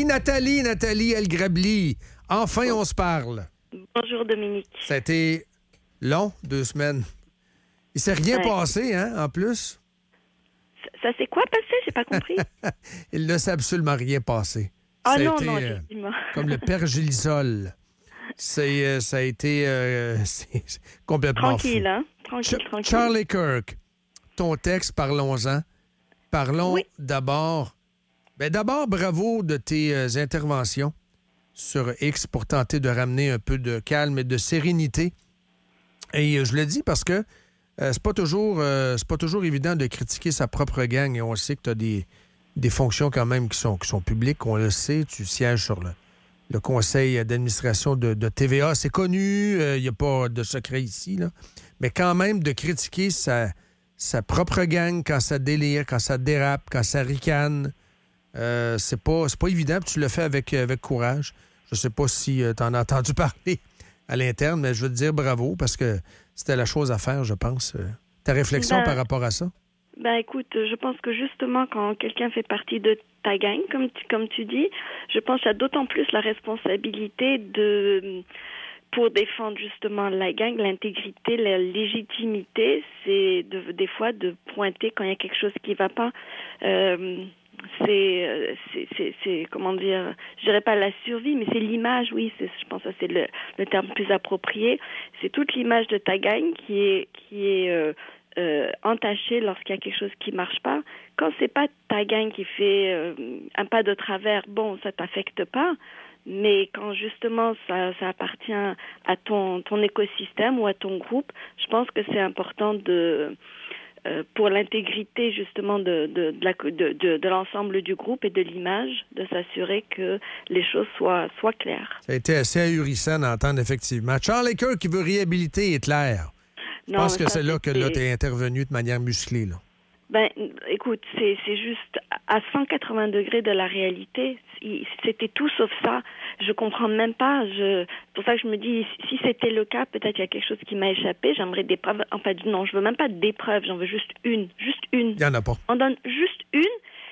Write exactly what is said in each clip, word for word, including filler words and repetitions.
Nathalie, Nathalie El-Grabli. Enfin, on se parle. Bonjour, Dominique. Ça a été long, deux semaines. Il s'est rien ouais. passé, hein, en plus? Ça, ça s'est quoi passé? J'ai pas compris. Il ne s'est absolument rien passé. Ah ça non, a été, non, euh, effectivement. comme le pergélisol. C'est, euh, ça a été euh, c'est, c'est complètement Tranquille, fou. hein? Tranquille, Ch- tranquille. Charlie Kirk, ton texte, parlons-en. Parlons oui. d'abord... Ben d'abord, bravo de tes euh, interventions sur X pour tenter de ramener un peu de calme et de sérénité. Et euh, je le dis parce que euh, c'est pas toujours euh, c'est pas toujours évident de critiquer sa propre gang. Et on sait que tu as des, des fonctions quand même qui sont, qui sont publiques, on le sait. Tu sièges sur le, le conseil d'administration de, de T V A. C'est connu, il euh, n'y a pas de secret ici, là. Mais quand même, de critiquer sa, sa propre gang quand ça délire, quand ça dérape, quand ça ricane, euh, c'est pas, c'est pas évident. Puis tu le fais avec, avec courage. Je sais pas si euh, tu en as entendu parler à l'interne, mais je veux te dire bravo parce que c'était la chose à faire, je pense. Euh, ta réflexion ben, par rapport à ça? Ben écoute, je pense que justement quand quelqu'un fait partie de ta gang, comme tu, comme tu dis, je pense qu'il y a d'autant plus la responsabilité de... pour défendre justement la gang, l'intégrité, la légitimité, c'est de, des fois de pointer quand il y a quelque chose qui ne va pas. Euh, c'est, c'est, c'est, c'est, comment dire, je dirais pas la survie, mais c'est l'image, oui, c'est, je pense que c'est le, le terme plus approprié. C'est toute l'image de ta gang qui est, qui est euh, euh, entachée lorsqu'il y a quelque chose qui marche pas. Quand c'est pas ta gang qui fait euh, un pas de travers, bon, ça t'affecte pas. Mais quand justement ça, ça appartient à ton, ton écosystème ou à ton groupe, je pense que c'est important de, euh, pour l'intégrité justement de, de, de, la, de, de, de l'ensemble du groupe et de l'image, de s'assurer que les choses soient, soient claires. Ça a été assez ahurissant d'entendre effectivement. Charlie Kirk qui veut réhabiliter Hitler. Je Non, pense que ça, c'est là que c'était... là, tu es intervenu de manière musclée, là. Ben, écoute, c'est, c'est juste à cent quatre-vingts degrés de la réalité. C'était tout sauf ça. Je comprends même pas. Je, c'est pour ça que je me dis, si c'était le cas, peut-être il y a quelque chose qui m'a échappé. J'aimerais des preuves. En fait, non, je veux même pas des preuves. J'en veux juste une. Juste une. Il y en a pas. On donne juste une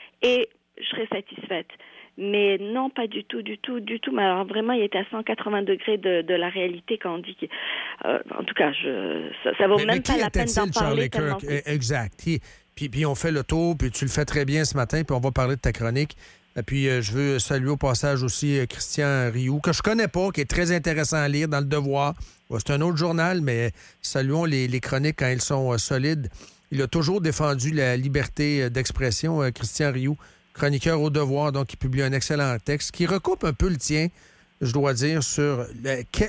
et je serais satisfaite. Mais non, pas du tout, du tout, du tout. Mais alors vraiment, il était à cent quatre-vingts degrés de, de la réalité quand on dit que... Euh, en tout cas, je, ça, ça vaut mais, même mais pas la peine d'en parler. Charlie Kirk? Exact. Qui, Puis, puis on fait le tour, puis tu le fais très bien ce matin, puis on va parler de ta chronique. Et puis euh, je veux saluer au passage aussi euh, Christian Rioux, que je connais pas, qui est très intéressant à lire dans Le Devoir. Ouais, c'est un autre journal, mais saluons les, les chroniques quand elles sont euh, solides. Il a toujours défendu la liberté euh, d'expression, euh, Christian Rioux, chroniqueur au Devoir, donc il publie un excellent texte qui recoupe un peu le tien, je dois dire, sur, le, que,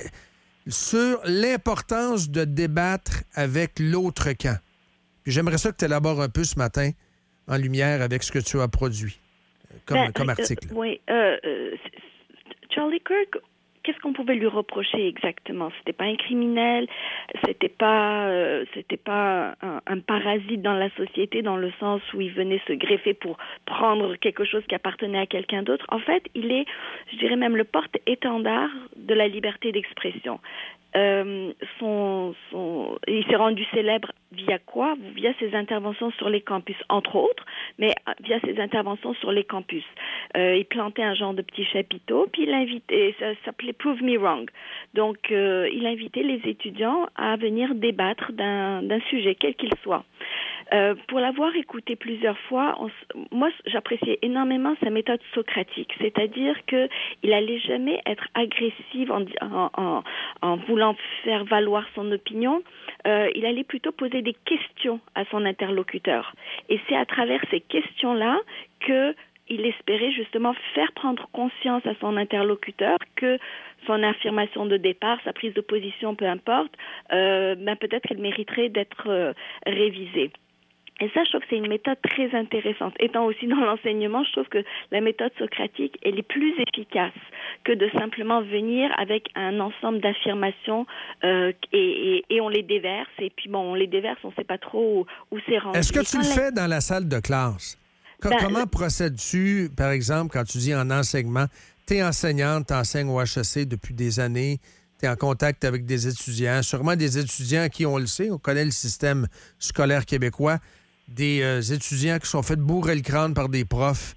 sur l'importance de débattre avec l'autre camp. Puis j'aimerais ça que tu élabores un peu ce matin en lumière avec ce que tu as produit comme, ben, comme article. Euh, oui. Euh, euh, Charlie Kirk, qu'est-ce qu'on pouvait lui reprocher exactement? C'était pas un criminel, c'était pas, euh, c'était pas un, un parasite dans la société dans le sens où il venait se greffer pour prendre quelque chose qui appartenait à quelqu'un d'autre. En fait, il est, je dirais même le porte-étendard de la liberté d'expression. Euh, son, son, il s'est rendu célèbre via quoi? Via ses interventions sur les campus, entre autres, mais via ses interventions sur les campus. Euh, il plantait un genre de petit chapiteau, puis il invitait, ça s'appelait Prove Me Wrong. Donc, euh, il invitait les étudiants à venir débattre d'un, d'un sujet, quel qu'il soit. Euh, pour l'avoir écouté plusieurs fois, on, moi, j'appréciais énormément sa méthode socratique, c'est-à-dire que il allait jamais être agressif en, en, en, en voulant faire valoir son opinion. Euh, il allait plutôt poser des questions à son interlocuteur. Et c'est à travers ces questions-là que il espérait justement faire prendre conscience à son interlocuteur que son affirmation de départ, sa prise de position, peu importe, euh, ben peut-être qu'elle mériterait d'être euh, révisée. Et ça, je trouve que c'est une méthode très intéressante. Étant aussi dans l'enseignement, je trouve que la méthode socratique, elle est plus efficace que de simplement venir avec un ensemble d'affirmations euh, et, et, et on les déverse. Et puis bon, on les déverse, on ne sait pas trop où, où c'est rendu. Est-ce que tu le la... fais dans la salle de classe? Ben, Comment le... procèdes-tu, par exemple, quand tu dis en enseignement? Tu es enseignante, tu enseignes au H E C depuis des années, tu es en contact avec des étudiants, sûrement des étudiants qui, on le sait, on connaît le système scolaire québécois, des euh, étudiants qui sont fait bourrer le crâne par des profs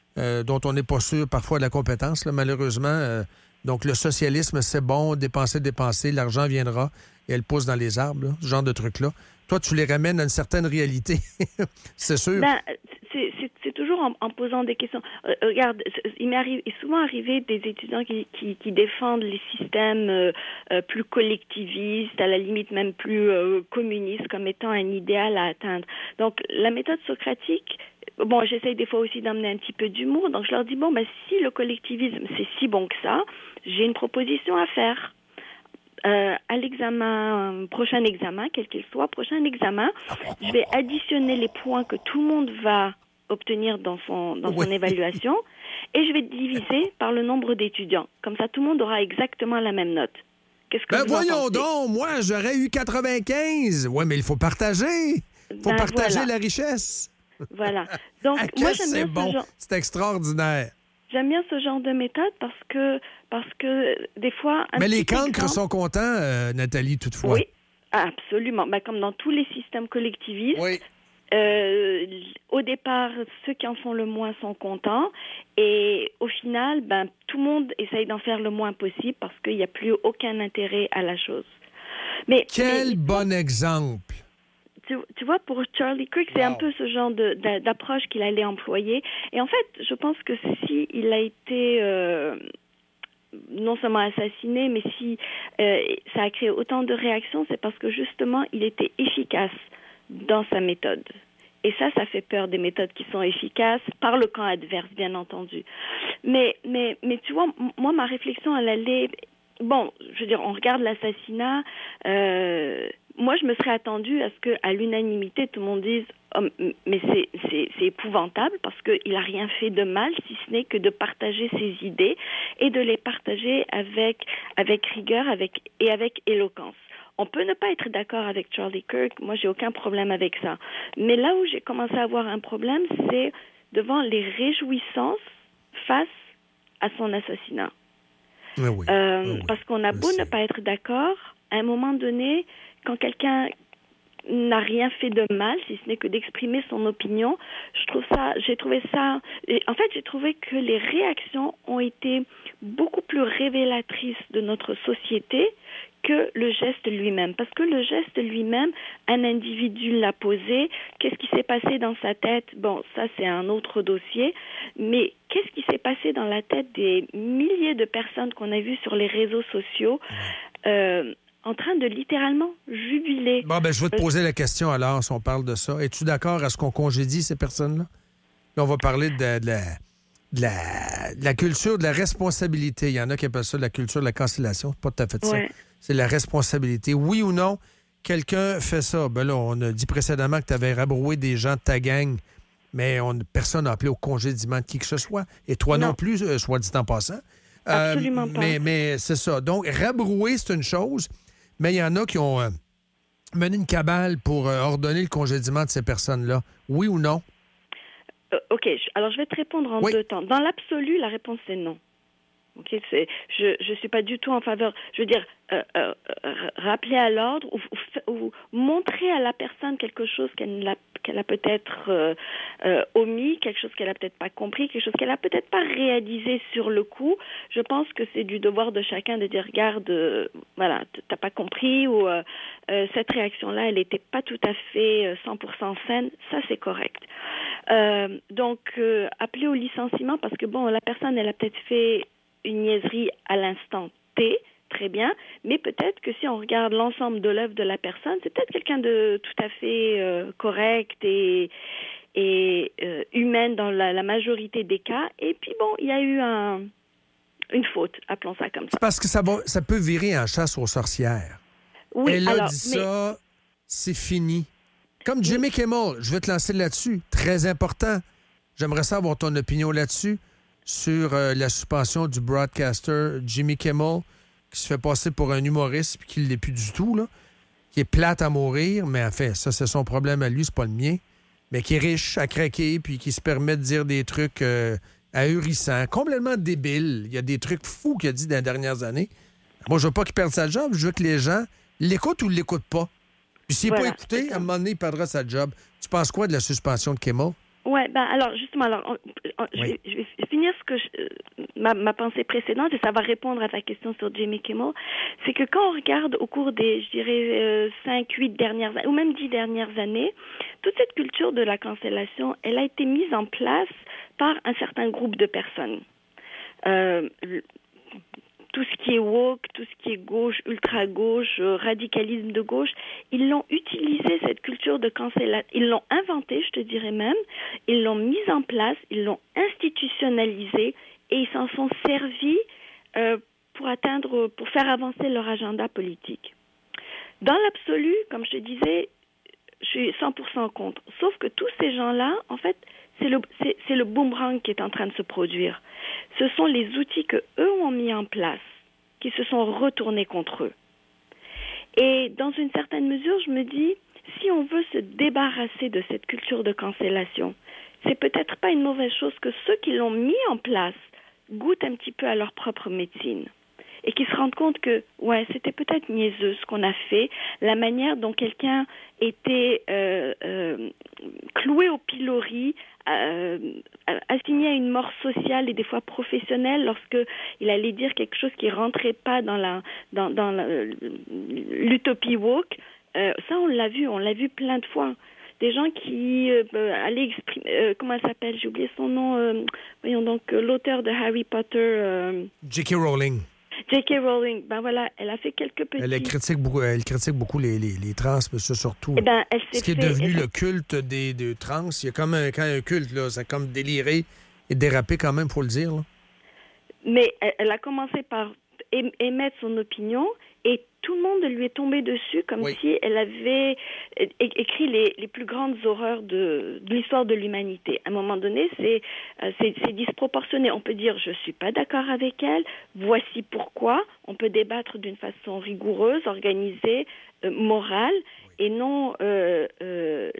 euh, dont on n'est pas sûr parfois de la compétence, là, malheureusement. Euh, donc, le socialisme, c'est bon, dépenser, dépenser, l'argent viendra et elle pousse dans les arbres, là, ce genre de trucs-là. Toi, tu les ramènes à une certaine réalité, c'est sûr. Ben, c'est, c'est, c'est toujours en, en posant des questions. Euh, regarde, il m'est arrivé, il est souvent arrivé des étudiants qui, qui, qui défendent les systèmes euh, euh, plus collectivistes, à la limite même plus euh, communistes, comme étant un idéal à atteindre. Donc, la méthode socratique, bon, j'essaye des fois aussi d'emmener un petit peu d'humour, donc je leur dis, bon, ben, si le collectivisme, c'est si bon que ça, j'ai une proposition à faire. Euh, à l'examen, euh, prochain examen, quel qu'il soit, prochain examen, je vais additionner les points que tout le monde va obtenir dans son, dans oui. son évaluation et je vais diviser par le nombre d'étudiants. Comme ça, tout le monde aura exactement la même note. Qu'est-ce que ben vous en voyons pensez? donc, moi, j'aurais eu quatre-vingt-quinze. Oui, mais il faut partager. Il faut Ben, partager voilà. la richesse. Voilà. Donc, Ah, moi, que j'aime c'est bien bon. ce genre... C'est extraordinaire. J'aime bien ce genre de méthode parce que, parce que des fois... Un Mais les petit cancres exemple... sont contents, euh, Nathalie, toutefois. Oui, absolument. Ben, comme dans tous les systèmes collectivistes, Oui. euh, au départ, ceux qui en font le moins sont contents. Et au final, ben, tout le monde essaye d'en faire le moins possible parce qu'il n'y a plus aucun intérêt à la chose. Mais, Quel mais, bon exemple. Tu, tu vois, pour Charlie Kirk, c'est Wow. un peu ce genre de, d'a- d'approche qu'il allait employer. Et en fait, je pense que si il a été euh, non seulement assassiné, mais si euh, ça a créé autant de réactions, c'est parce que justement, il était efficace dans sa méthode. Et ça, ça fait peur des méthodes qui sont efficaces par le camp adverse, bien entendu. Mais, mais, mais tu vois, m- moi, ma réflexion, elle allait... Bon, je veux dire, on regarde l'assassinat... Euh, moi, je me serais attendue à ce qu'à l'unanimité, tout le monde dise oh, mais c'est, c'est, c'est épouvantable parce qu'il n'a rien fait de mal, si ce n'est que de partager ses idées et de les partager avec, avec rigueur avec, et avec éloquence. On peut ne pas être d'accord avec Charlie Kirk, moi, j'ai aucun problème avec ça. Mais là où j'ai commencé à avoir un problème, c'est devant les réjouissances face à son assassinat. Oui, oui. Euh, oui, oui. Parce qu'on a Je beau sais. ne pas être d'accord, à un moment donné, quand quelqu'un n'a rien fait de mal, si ce n'est que d'exprimer son opinion, je trouve ça, j'ai trouvé ça, et en fait, j'ai trouvé que les réactions ont été beaucoup plus révélatrices de notre société que le geste lui-même. Parce que le geste lui-même, un individu l'a posé. Qu'est-ce qui s'est passé dans sa tête? Bon, ça, c'est un autre dossier. Mais qu'est-ce qui s'est passé dans la tête des milliers de personnes qu'on a vues sur les réseaux sociaux euh, en train de littéralement jubiler? Bon, ben, je vais te poser la question alors, si on parle de ça. Es-tu d'accord à ce qu'on congédie ces personnes-là? Là, on va parler de, de, la, de, la, de la culture de la responsabilité. Il y en a qui appellent ça la culture de la cancellation. C'est pas tout à fait ça. Ouais. C'est la responsabilité. Oui ou non, quelqu'un fait ça. Ben là, on a dit précédemment que tu avais rabroué des gens de ta gang, mais on, personne n'a appelé au congédiement de qui que ce soit. Et toi non, non plus, euh, soit dit en passant. Euh, Absolument pas. Mais, mais c'est ça. Donc, rabrouer, c'est une chose, mais il y en a qui ont euh, mené une cabale pour euh, ordonner le congédiement de ces personnes-là. Oui ou non? Euh, OK. Alors, je vais te répondre en oui. deux temps. Dans l'absolu, la réponse est non. OK, c'est, je je suis pas du tout en faveur. Je veux dire, euh, euh, rappeler à l'ordre ou, ou, ou montrer à la personne quelque chose qu'elle a, qu'elle a peut-être euh, euh, omis, quelque chose qu'elle a peut-être pas compris, quelque chose qu'elle a peut-être pas réalisé sur le coup. Je pense que c'est du devoir de chacun de dire, regarde, euh, voilà, t'as pas compris ou euh, euh, cette réaction-là, elle était pas tout à fait euh, cent pour cent saine. Ça, c'est correct. Euh, donc, euh, appeler au licenciement parce que bon, la personne, elle a peut-être fait une niaiserie à l'instant T, très bien, mais peut-être que si on regarde l'ensemble de l'œuvre de la personne, c'est peut-être quelqu'un de tout à fait euh, correct et, et euh, humaine dans la, la majorité des cas. Et puis bon, il y a eu un, une faute, appelons ça comme ça. C'est parce que ça, va, ça peut virer en chasse aux sorcières. Oui, Elle a alors, dit mais... ça, c'est fini. Comme Jimmy Kimmel, je vais te lancer là-dessus. Très important. J'aimerais savoir ton opinion là-dessus. Sur euh, la suspension du broadcaster Jimmy Kimmel, qui se fait passer pour un humoriste puis qui ne l'est plus du tout, là, qui est plate à mourir, mais en fait, ça, c'est son problème à lui, c'est pas le mien, mais qui est riche à craquer puis qui se permet de dire des trucs euh, ahurissants, complètement débiles. Il y a des trucs fous qu'il a dit dans les dernières années. Moi, je veux pas qu'il perde sa job, je veux que les gens l'écoutent ou l'écoutent pas. Puis s'il n'est voilà, pas écouté, à un moment donné, il perdra sa job. Tu penses quoi de la suspension de Kimmel? Ouais, ben alors justement, alors on, on, je, Oui. vais, je vais finir ce que je, euh, ma, ma pensée précédente, et ça va répondre à ta question sur Jimmy Kimmel. C'est que quand on regarde au cours des, je dirais, euh, cinq, huit dernières ou même dix dernières années, toute cette culture de la cancellation, elle a été mise en place par un certain groupe de personnes. Euh, tout ce qui est woke, tout ce qui est gauche, ultra-gauche, euh, radicalisme de gauche, ils l'ont utilisé, cette culture de cancellation. Ils l'ont inventée, je te dirais même. Ils l'ont mise en place, ils l'ont institutionnalisée et ils s'en sont servis euh, pour atteindre, pour faire avancer leur agenda politique. Dans l'absolu, comme je te disais, je suis cent pour cent contre. Sauf que tous ces gens-là, en fait, c'est le, c'est, c'est le boomerang qui est en train de se produire. Ce sont les outils que eux ont mis en place qui se sont retournés contre eux. Et dans une certaine mesure, je me dis, si on veut se débarrasser de cette culture de cancellation, c'est peut-être pas une mauvaise chose que ceux qui l'ont mis en place goûtent un petit peu à leur propre médecine. Et qui se rendent compte que, ouais, c'était peut-être niaiseux ce qu'on a fait, la manière dont quelqu'un était euh, euh, cloué au pilori, euh, assigné à une mort sociale et des fois professionnelle lorsque il allait dire quelque chose qui rentrait pas dans la dans, dans la, l'utopie woke. Euh, ça, on l'a vu, on l'a vu plein de fois. Des gens qui euh, allaient exprimer, euh, comment elle s'appelle, j'ai oublié son nom, euh, voyons donc, euh, l'auteur de Harry Potter. Euh, J K. Rowling. J K. Rowling, ben voilà, elle a fait quelques petits... Elle critique beaucoup, elle critique beaucoup les, les, les trans, mais ça surtout. Eh ben, elle s'est ce qui est fait, devenu elle... le culte des, des trans. Il y a comme un, quand un culte, là, ça a comme déliré et dérapé quand même, faut le dire. Là. Mais elle, elle a commencé par émettre son opinion et tout le monde lui est tombé dessus comme oui. si elle avait é- écrit les, les plus grandes horreurs de, de l'histoire de l'humanité. À un moment donné, c'est, euh, c'est, c'est disproportionné. On peut dire « je suis pas d'accord avec elle, voici pourquoi ». On peut débattre d'une façon rigoureuse, organisée, euh, morale, et non euh, euh,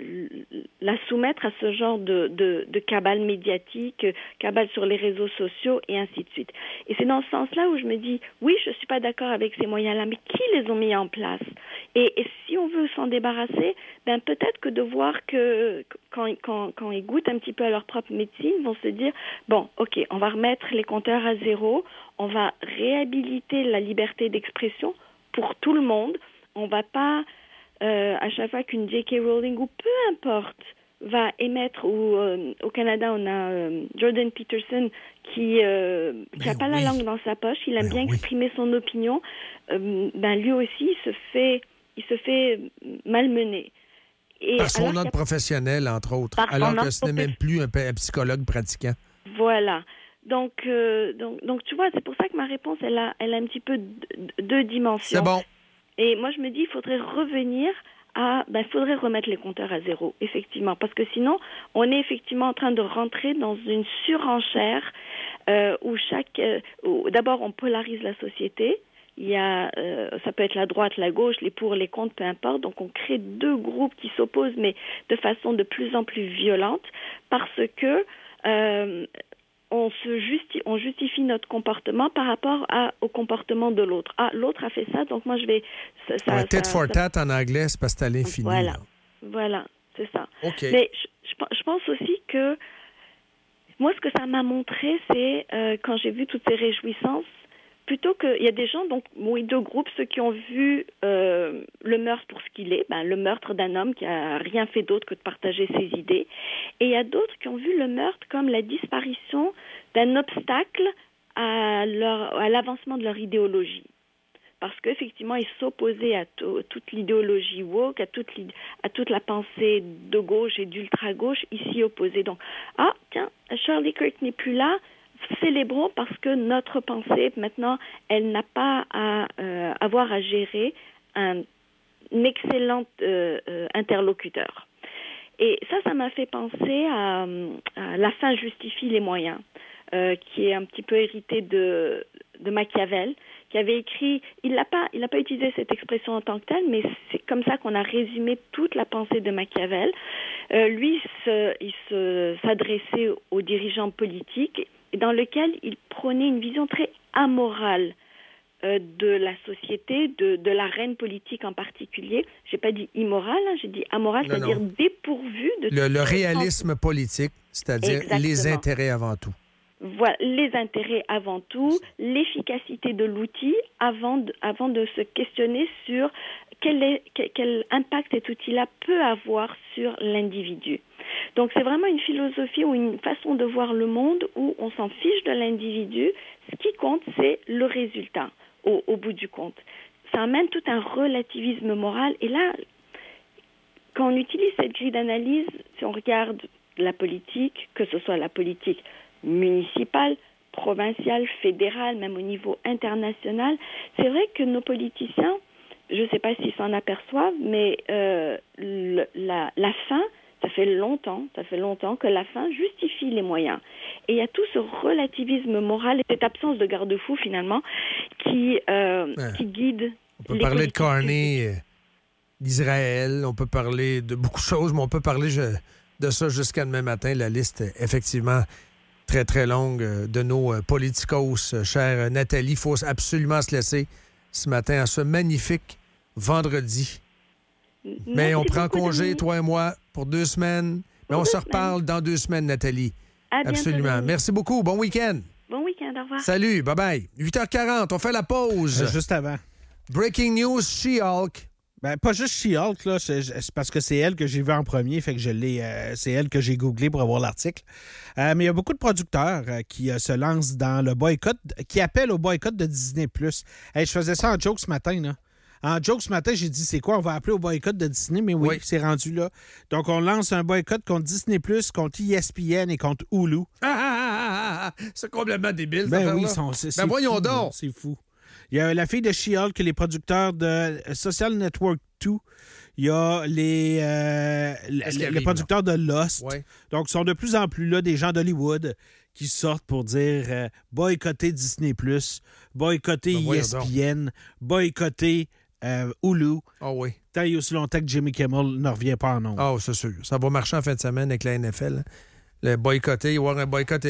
la soumettre à ce genre de, de, de cabale médiatique, cabale sur les réseaux sociaux et ainsi de suite. Et c'est dans ce sens-là où je me dis, oui, je ne suis pas d'accord avec ces moyens-là, mais qui les ont mis en place? Et, et si on veut s'en débarrasser, ben peut-être que de voir que quand, quand, quand ils goûtent un petit peu à leur propre médecine, ils vont se dire, bon, ok, on va remettre les compteurs à zéro, on va réhabiliter la liberté d'expression pour tout le monde, on ne va pas... Euh, à chaque fois qu'une J K. Rowling ou peu importe va émettre, ou euh, au Canada on a euh, Jordan Peterson qui euh, n'a pas oui. la langue dans sa poche, il aime ben bien oui. exprimer son opinion, euh, ben lui aussi il se fait, il se fait malmener. Et par son ordre professionnel entre autres, alors que ce n'est même plus un, un psychologue pratiquant. Voilà. Donc, euh, donc, donc tu vois, c'est pour ça que ma réponse elle a, elle a un petit peu deux, deux dimensions. C'est bon. Et moi, je me dis, il faudrait revenir à... Ben, il faudrait remettre les compteurs à zéro, effectivement. Parce que sinon, on est effectivement en train de rentrer dans une surenchère euh, où chaque... Euh, où, d'abord, on polarise la société. Il y a... Euh, ça peut être la droite, la gauche, les pour, les contre, peu importe. Donc, on crée deux groupes qui s'opposent, mais de façon de plus en plus violente. Parce que... Euh, On, se justi- on justifie notre comportement par rapport à, au comportement de l'autre. Ah, l'autre a fait ça, donc moi je vais... Ça, ça, ouais, tit for ça, tat en anglais, c'est parce que c'est à l'infini. Voilà, là. voilà, c'est ça. Okay. Mais je, je, je pense aussi que... Moi, ce que ça m'a montré, c'est euh, quand j'ai vu toutes ces réjouissances, plutôt qu'il y a des gens, donc oui, deux groupes, ceux qui ont vu euh, le meurtre pour ce qu'il est, ben, le meurtre d'un homme qui a rien fait d'autre que de partager ses idées, et il y a d'autres qui ont vu le meurtre comme la disparition d'un obstacle à, leur, à l'avancement de leur idéologie. Parce qu'effectivement, ils s'opposaient à to- toute l'idéologie woke, à toute, à toute la pensée de gauche et d'ultra-gauche, ici opposée. Donc, ah, tiens, Charlie Kirk n'est plus là, célébrons parce que notre pensée, maintenant, elle n'a pas à euh, avoir à gérer un, un excellent euh, euh, interlocuteur. Et ça, ça m'a fait penser à, à La fin justifie les moyens, euh, qui est un petit peu hérité de, de Machiavel, qui avait écrit, il n'a pas, il n'a pas utilisé cette expression en tant que telle, mais c'est comme ça qu'on a résumé toute la pensée de Machiavel. Euh, lui, il, se, il se, s'adressait aux dirigeants politiques, dans lequel il prônait une vision très amorale euh, de la société, de, de l'arène politique en particulier. J'ai pas dit immoral, hein, j'ai dit amoral, Non, c'est-à-dire non. dépourvu de... Le, le réalisme politique, c'est-à-dire Exactement. les intérêts avant tout. Voilà, les intérêts avant tout, l'efficacité de l'outil avant de, avant de se questionner sur quel, est, quel, quel impact cet outil-là peut avoir sur l'individu. Donc c'est vraiment une philosophie ou une façon de voir le monde où on s'en fiche de l'individu. Ce qui compte, c'est le résultat au, au bout du compte. Ça amène tout un relativisme moral. Et là, quand on utilise cette grille d'analyse, si on regarde la politique, que ce soit la politique municipale, provinciale, fédérale, même au niveau international, c'est vrai que nos politiciens, je ne sais pas s'ils s'en aperçoivent, mais euh, le, la, la fin, ça fait longtemps, ça fait longtemps que la fin justifie les moyens. Et il y a tout ce relativisme moral et cette absence de garde-fou finalement qui, euh, ouais. qui guide. On peut les parler de politiques Carney, euh, d'Israël, on peut parler de beaucoup de choses, mais on peut parler je, de ça jusqu'à demain matin. La liste est effectivement très, très longue euh, de nos euh, politicos. Euh, chère Nathalie, il faut absolument se laisser ce matin à ce magnifique vendredi. Merci Mais on prend beaucoup, congé, Dominique. toi et moi, pour deux semaines. Mais Pour on deux se reparle dans deux semaines, Nathalie. À bientôt, Absolument. Dominique. Merci beaucoup. Bon week-end. Bon week-end, au revoir. Salut. Bye-bye. huit heures quarante, on fait la pause. Euh, juste avant. Breaking news, She-Hulk. Ben, pas juste She-Hulk, là, c'est, c'est parce que c'est elle que j'ai vu en premier, fait que je l'ai, euh, c'est elle que j'ai googlé pour avoir l'article. Euh, mais il y a beaucoup de producteurs euh, qui euh, se lancent dans le boycott, qui appellent au boycott de Disney plus. Hey, je faisais ça en joke ce matin, là. En joke ce matin, j'ai dit, c'est quoi, on va appeler au boycott de Disney? Mais oui, Oui. c'est rendu là. Donc, on lance un boycott contre Disney plus, contre E S P N et contre Hulu. Ah, ah, ah, ah, ah. C'est complètement débile, cette Ben affaire-là. oui, sont, c'est, c'est Ben voyons fou, donc. là, c'est fou. Il y a la fille de She-Hulk, les producteurs de Social Network deux. Il y a les, euh, Qu'est-ce qui les, arrive, les producteurs de Lost. Ouais. Donc, ils sont de plus en plus là des gens d'Hollywood qui sortent pour dire euh, boycotter Disney plus, boycotter Ben E voyons S P N, boycotter euh, Hulu. Ah oui. Tant et aussi longtemps que Jimmy Kimmel ne revient pas en nombre. Ah, c'est sûr. Ça va marcher en fin de semaine avec la N F L. Le boycotter, il va y avoir un boycott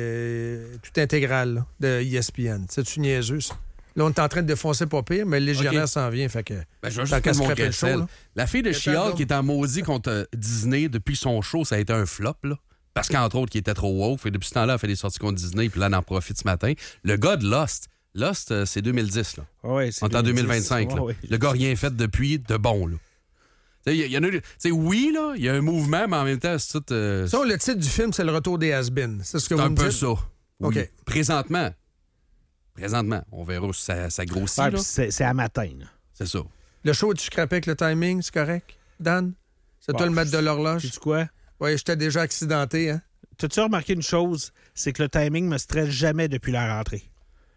euh, tout intégral là, de E S P N. C'est-tu niaiseux, ça? Là, on est en train de défoncer pas pire, mais le légionnaire OK. s'en vient. Fait que, Ben, je tant vais juste qu'à faire mon scraper le show, Kessel. là. La fille de Attends, She-Hulk donc. qui est en maudit contre euh, Disney depuis son show, ça a été un flop, là. Parce qu'entre autres, il était trop woke. Et depuis ce temps-là, elle fait des sorties contre Disney, puis là, elle en profite ce matin. Le gars de Lost, Lost, euh, c'est deux mille dix, là. Ouais, c'est On est en deux mille vingt-cinq, là. Ouais, ouais. Le gars, rien fait depuis de bon, là. Tu sais, il y, en a. Tu sais, oui, là, il y a un mouvement, mais en même temps, c'est tout. euh, Ça, le titre du film, c'est Le Retour des has-beens. C'est ce que c'est vous un me peu dites? ça. Oui. OK. Présentement. Présentement. On verra si ça, ça grossit, Ouais, là. puis c'est, c'est à matin. Là. C'est ça. Le show, tu scrapé avec le timing, c'est correct? Dan? C'est Bon, toi le maître de l'horloge? Sais-tu quoi? Oui, j'étais déjà accidenté, hein? T'as-tu remarqué une chose? C'est que le timing me stresse jamais depuis la rentrée.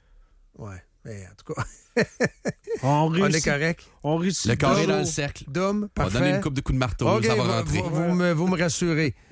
Oui, mais en tout cas, On on réussit. est correct. On réussit Le carré toujours. dans le cercle. Dom, On va parfait. donner une coupe de coups de marteau, OK, ça va vous, rentrer. vous- vous me, vous me rassurez.